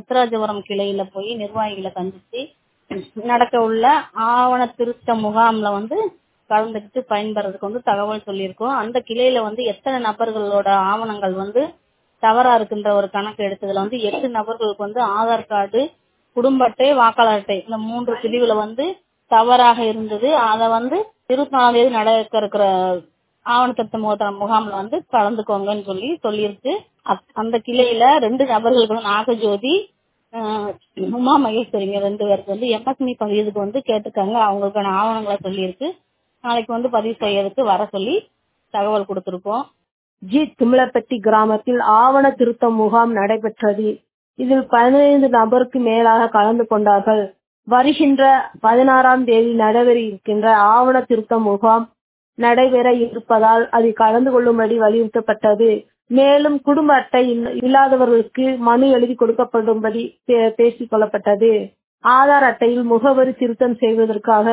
முத்துராஜபுரம் கிளையில போய் நிர்வாகிகளை சந்திச்சு நடக்க உள்ள ஆவண திருத்த முகாம்ல கலந்துக்கிட்டு பயன்பெறதுக்கு தகவல் சொல்லியிருக்கோம். அந்த கிளையில எத்தனை நபர்களோட ஆவணங்கள் தவறா இருக்குன்ற ஒரு கணக்கு எடுத்ததுல 8 நபர்களுக்கு ஆதார் கார்டு, குடும்ப அட்டை, வாக்காளர் அட்டை இந்த 3 பிரிவுல தவறாக இருந்தது. அத 24ஆம் தேதி நடக்க இருக்கிற ஆவண திருத்த முகாம்ல கலந்துக்கோங்கன்னு சொல்லியிருக்கு. அந்த கிளையில 2 நபர்களுக்கு நாகஜோதி, உமா மகேஸ்வரிங்க 2 பேருக்கு எம்எஸ்எம்இ பதிவுக்கு கேட்டிருக்காங்க. அவங்களுக்கான ஆவணங்களை சொல்லியிருக்கு. நாளைக்கு பதிவு செய்யறதுக்கு வர சொல்லி தகவல் கொடுத்திருக்கோம். ஜி. தும்மலப்பட்டி கிராமத்தில் ஆவண திருத்த முகாம் நடைபெற்றது. இதில் 15 நபருக்கு மேலாக கலந்து கொண்டார்கள். வருகின்ற 16ஆம் தேதி நடைபெற இருக்கின்ற ஆவண திருத்த முகாம் நடைபெற இருப்பதால் அதில் கலந்து கொள்ளும்படி வலியுறுத்தப்பட்டது. மேலும் குடும்ப அட்டை இல்லாதவர்களுக்கு மனு எழுதி கொடுக்கப்படும்படி பேசிக் கொள்ளப்பட்டது. ஆதார் அட்டையில் முகவரி திருத்தம் செய்வதற்காக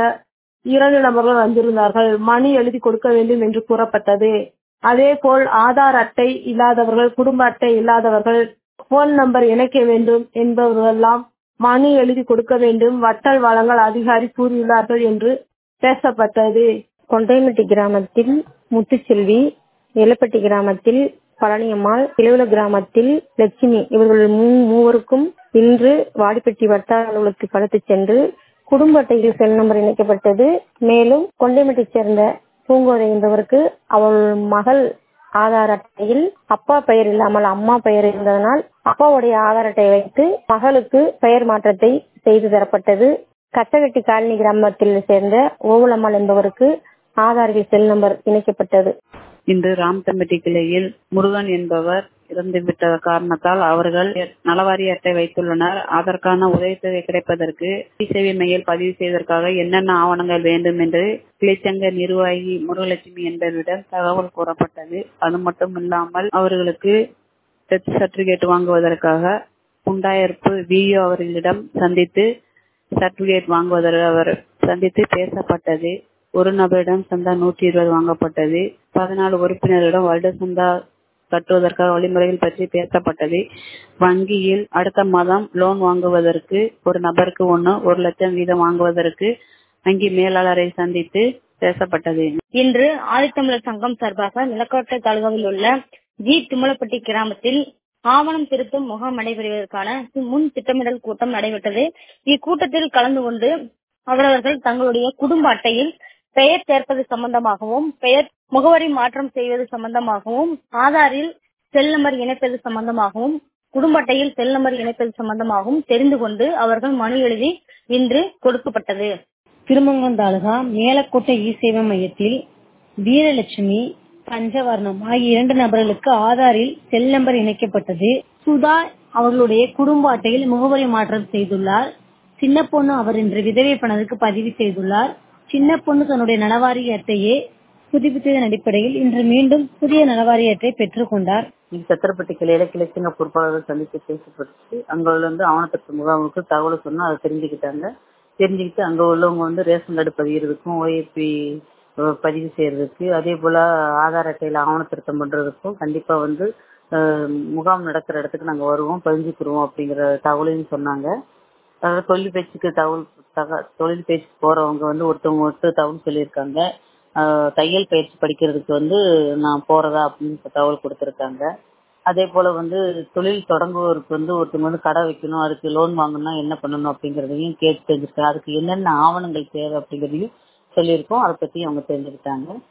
2 நபர்கள் வந்திருந்தார்கள். மனு எழுதி கொடுக்க வேண்டும் என்று கூறப்பட்டது. அதேபோல் ஆதார் அட்டை இல்லாதவர்கள், குடும்ப அட்டை இல்லாதவர்கள், போன் நம்பர் இணைக்க வேண்டும் என்பவர்களெல்லாம் மனு எழுதி கொடுக்க வேண்டும். வட்டல் வழங்கல் அதிகாரி கூறியுள்ளார்கள் என்று பேசப்பட்டது. கொண்டைமட்டி கிராமத்தில் முத்துச்செல்வி, எல்லப்பட்டி கிராமத்தில் பழனியம்மாள், கிழவுல கிராமத்தில் லட்சுமி இவர்கள் மூவருக்கும் இன்று வாடிப்பட்டி வட்டார அலுவலகத்துக்கு அழைத்து சென்று குடும்ப அட்டையில் செல் நம்பர் இணைக்கப்பட்டது. மேலும் கொண்டைமட்டி சேர்ந்த பூங்கோதை என்பவருக்கு அவள் மகள் ஆதார் அட்டையில் அப்பா பெயர் இல்லாமல் அம்மா பெயர் இருந்ததனால் அப்பாவுடைய ஆதார் அட்டை வைத்து மகளுக்கு பெயர் மாற்றத்தை செய்து தரப்பட்டது. கச்சகட்டி காலனி கிராமத்தில் சேர்ந்த ஓவுலம்மாள் என்பவருக்கு ஆதாரில் செல் நம்பர் இணைக்கப்பட்டது. இன்று ராம்தம்பட்டி கிளையில் முருகன் என்பவர் இறந்துவிட்ட காரணத்தால் அவர்கள் நலவாரி அட்டை வைத்துள்ளனர். அதற்கான உதவித்தொகை கிடைப்பதற்கு சேவை மையில் பதிவு செய்வதற்காக என்னென்ன ஆவணங்கள் வேண்டும் என்று கிளைச்சங்க நிர்வாகி முருகலட்சுமி என்பவரிடம் தகவல் கூறப்பட்டது. அது மட்டும் இல்லாமல் அவர்களுக்கு டெத் சர்டிபிகேட் வாங்குவதற்காக குண்டாயிருப்பு விஓ அவர்களிடம் சந்தித்து சர்டிபிகேட் வாங்குவதற்கு அவர் சந்தித்து பேசப்பட்டது. ஒரு நபரிடம் சந்தா 120 வாங்கப்பட்டது. 14 உறுப்பினரிடம் வருட சந்தா கட்டுவதற்காக வழிமுறைகள் பற்றி பேசப்பட்டது. வங்கியில் அடுத்த மாதம் லோன் வாங்குவதற்கு ஒரு நபருக்கு 1 லட்சம் வீதம் வாங்குவதற்கு வங்கி மேலாளரை சந்தித்து பேசப்பட்டது. இன்று ஆதித்தமிழர் சங்கம் சார்பாக நிலக்கோட்டை தாலுகாவில் உள்ள ஜி. தும்மலப்பட்டி கிராமத்தில் ஆவணம் திருத்தும் முகாம் நடைபெறுவதற்கான முன் திட்டமிடல் கூட்டம் நடைபெற்றது. இக்கூட்டத்தில் கலந்து கொண்டு அவரவர்கள் தங்களுடைய குடும்ப அட்டையில் பெயர் சேர்ப்பது சம்பந்தமாகவும், பெயர் முகவரி மாற்றம் செய்வது சம்பந்தமாகவும், ஆதாரில் செல் நம்பர் இணைப்பது சம்பந்தமாகவும், குடும்ப அட்டையில் செல் நம்பர் இணைப்பது சம்பந்தமாகவும் தெரிந்து கொண்டு அவர்கள் மனு எழுதி இன்று கொடுக்கப்பட்டது. திருமங்கலம் தாலுகா மேலக்கோட்டை இ-சேவை மையத்தில் வீரலட்சுமி, பஞ்சவர்ணம் ஆகிய 2 நபர்களுக்கு ஆதாரில் செல் நம்பர் இணைக்கப்பட்டது. சுதா அவர்களுடைய குடும்ப அட்டையில் முகவரி மாற்றம் செய்துள்ளார். சின்ன பொண்ணு அவர் இன்று விதவை பணத்துக்கு பதிவு செய்துள்ளார். சின்ன பொண்ணு தன்னுடைய நலவாரி அட்டையை புதுப்பித்ததன் அடிப்படையில் இன்று மீண்டும் புதிய நலவாரி அட்டை பெற்றுக் கொண்டார். சத்திரப்பட்டி கிளையில கிளைச்சங்க பொறுப்பாளர்கள் சந்தித்து பேசப்பட்டு அங்க உள்ள ஆவணத்திட்ட முகாமுக்கு தகவல் சொன்னா அதை தெரிஞ்சுக்கிட்டு அங்க உள்ளவங்க ரேஷன் கார்டு பதிகிறதுக்கும், ஓஏபி பதிவு செய்யறதுக்கு, அதே போல ஆதார் அட்டையில ஆவண திருத்தம் பண்றதுக்கும் கண்டிப்பா முகாம் நடக்கிற இடத்துக்கு நாங்க வருவோம், பதிஞ்சுக்குருவோம் அப்படிங்கிற தகவலையும் சொன்னாங்க. அதாவது தொழில் பயிற்சிக்கு போறவங்க ஒருத்தவங்க தகவல் சொல்லியிருக்காங்க. தையல் பயிற்சி படிக்கிறதுக்கு நான் போறதா அப்படின்னு தகவல் கொடுத்திருக்காங்க. அதே போல தொழில் தொடங்குவோருக்கு ஒருத்தவங்க கடை வைக்கணும், அதுக்கு லோன் வாங்கணும்னா என்ன பண்ணணும் அப்படிங்கறதையும் கேட்டு தெரிஞ்சிருக்காங்க. அதுக்கு என்னென்ன ஆவணங்கள் தேவை அப்படிங்கறதையும் சொல்லியிருக்கோம். அதை பத்தி அவங்க தெரிஞ்சுக்கிட்டாங்க.